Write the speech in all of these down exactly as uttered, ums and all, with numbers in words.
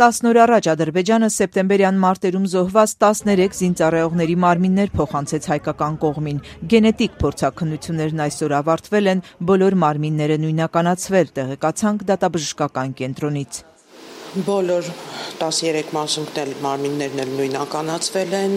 տասն օր առաջ Ադրբեջանը սեպտեմբերյան մարտերում զոհված տասներեք զինծառայողների մարմիններ փոխանցեց հայկական կողմին։ Գենետիկ փորձաքննություններն այսօր ավարտվել են, բոլոր մարմինները նույնականացվել, տեղեկացանք դատաբժշկական կենտրոնից։ Բոլոր տասներեք մարմիններն էլ նույնականացվել են,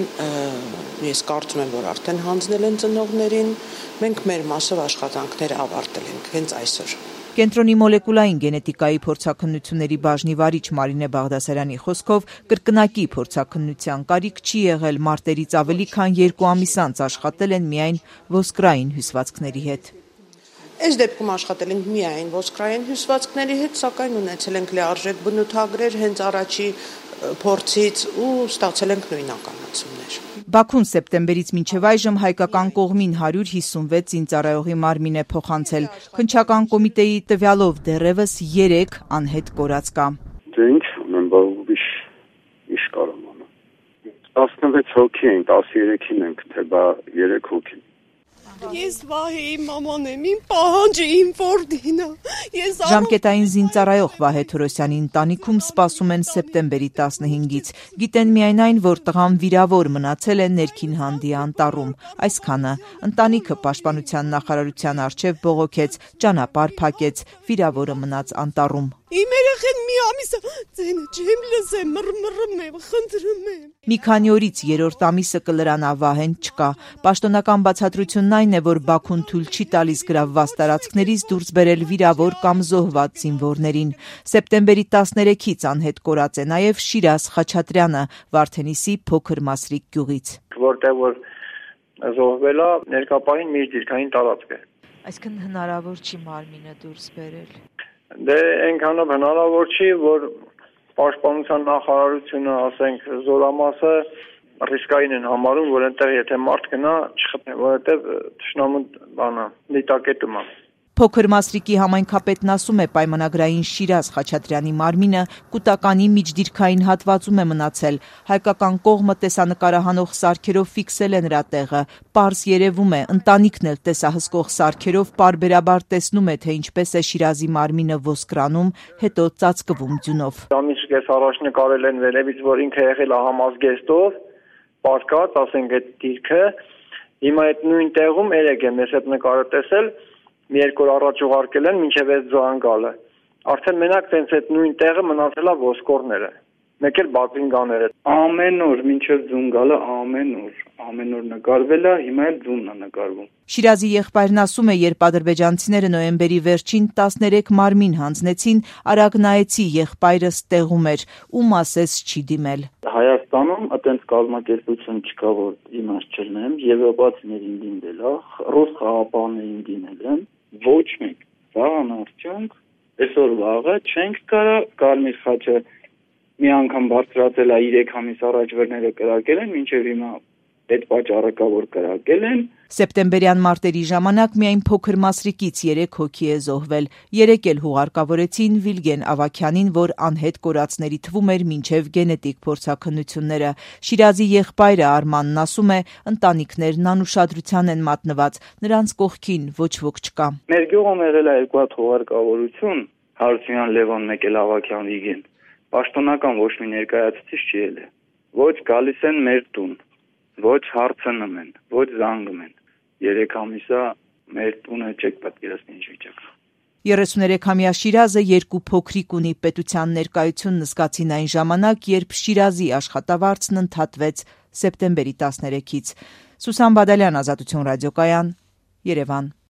ես կարծում եմ, որ արդեն հանձնել են ծնողներին, մենք մեր մասով աշխատանքները ավարտել ենք հենց այսօր։ Կենտրոնի մոլեկուլային գենետիկայի փորձաքննությունների բաժնի վարիչ Մարինե Բաղդասարյանի խոսքով կրկնակի փորձաքննության կարիք չի եղել, մարտերից ավելի քան երկու ամիս անց աշխատել են միայն ոսկրային հյուսվածքների հետ։ Այս դեպքում աշխատել ենք միայն ոսկրային հյուսվածքների հետ, սակայն ունեցել ենք լիարժեք բնութագրեր հենց առաջի փորձից ու ստացել ենք նույնականացումներ։ Բաքուն սեպտեմբերից մինչև այժմ հայկական կողմին հարյուր հիսունվեց զինծառայողի մարմին է փոխանցել։ Քննչական կոմիտեի տվյալով դեռևս երեք անհետ կորած կա։ Դե ինչ ունեմ, բա ուրիշ ինչ կարող եմ։ տասնվեց հոգի են, տասներեքին ենք, թե բա երեք հոգի։ Ես Վահեի մաման եմ, իմ պահանջը իմ որդին է։ Ժամկետային զինծառայող Վահե Թորոսյանի ընտանիքում սպասում են սեպտեմբերի տասնհինգից։ Գիտեն միայն այն, որ տղան վիրավոր մնացել է ներքին հանդի անտառում։ Այսքանը ընտանիքը պաշտպանության նախարարության առջև բողոքեց, ճանապարհ փակեց, վիրավորը մնաց անտառում։ Իմ երեխեն մի ամիսը ձենը չեմ լսեմ, մռմռում եմ, խնդրում եմ։ Մի քանի օրից երրորդ ամիսը կլրանա, Վահեն չկա։ Պաշտոնական բացատրությունն այն է, որ Բաքուն թույլ չի տալիս գրավված տարածքներից դուրս բերել վիրավոր կամ զոհված զինվորներին։ Սեպտեմբերի տասներեքից անհետ կորած է նաև Շիրազ Խաչատրյանը, Վարդենիսի Փոքր Մասրիկ գյուղից։ Որտեղ որ զոհվել է, ներկապահին միջդիրքային տարածք է։ Այսինքն հնարավոր չի մարմինը դուրս բերել։ Դե այնքանով հնարավոր չի, որ պաշտպանության նախարարությունը, ասենք, զորամասը ռիսկային են համարում, որ այնտեղ եթե մարդ գնա, չխփեն, որովհետև թշնամու բանը դիտակետում է։ Փոքր Մասրիկի համայնքապետն ասում է, պայմանագրային Շիրազ Խաչատրյանի մարմինը կուտականի միջդիրքային հատվածում է մնացել։ Հայկական կողմը տեսանկարահանող սարքերով ֆիքսել է նրա տեղը։ Պարզ երևում է, ընտանիքն էլ տեսահսկող սարքերով պարբերաբար տեսնում է, թե ինչպես է Շիրազի մարմինը ոսկրանում, հետո ծածկվում ձյունով։ Ամիս կես առաջ նկարել են վերևից, որ ինքը եղել է համազգեստով, պարկած, ասենք, այդ դիրքը։ Հիմա այդ նույն տեղում երեք եմ ես այդ նկարը տեսել, մի երկու օր առաջ ուղարկել են մինչև այս զանգալը։ Արդեն մենակ տենց այդ նույն տեղը մնացել է ոսկորները, մեկ էլ բատինգաները։ Ամեն օր մինչև զանգալը ամեն օր, ամեն օր նկարվել է, հիմա էլ ձունն է նկարվում։ Շիրազի եղբայրն ասում է, երբ ադրբեջանցիները նոյեմբերի վերջին տասներեք մարմին հանձնեցին, արագ նայեցի, եղբայրս տեղում էր, ում ասես չի դիմել։ Հայաստանում այդպես կազմակերպություն չկա, որ իմաստ չլնեմ, եվրոպացիներին դիմել է, ռուս խաղապահներին դիմել են, ոչ մեկ։ Վաղան արդյունք, այսօր վաղը չենք կարա Կարմիր խաչը մի անգամ բարձրացել է երեք ամիս առաջ վերները կրակել են, մինչև հիմա այդ պատճառը կա, որ կրակել են։ Սեպտեմբերյան մարտերի ժամանակ միայն Փոքր Մասրիկից երեք հոգի է զոհվել։ Երեք էլ հուղարկավորեցին Վիլգեն Ավագյանին, որ անհետ կորածների թվում էր մինչև գենետիկ փորձաքննությունները։ Շիրազի եղբայրը Արմանն ասում է, ընտանիքներն անուշադրության են մատնված, նրանց կողքին ոչ ոք չկա։ Մեր գյուղում եղել է երկու հատ հուղարկավորություն, Հարությունյան Լևոն, մեկ էլ Ավագյան Վիգեն։ Պաշտոնական ոչ մի ներկայացուցիչ չի ելել։ Ոչ գալիս են մեր տուն, ոչ հարցնում են, ոչ զանգում են։ Երեք ամիսա մեր տունը չեք պատկերացնի ինչ վիճակ է։ երեսուներեքամյա Շիրազը երկու փոքրիկ ունի, պետության ներկայությունն զգացին այն ժամանակ, երբ Շիրազի աշխատավարձն ընդհատվեց սեպտեմբերի տասներեքից։ Սուսան Բադալյան, Ազատություն ռադիոկայան, Երևան։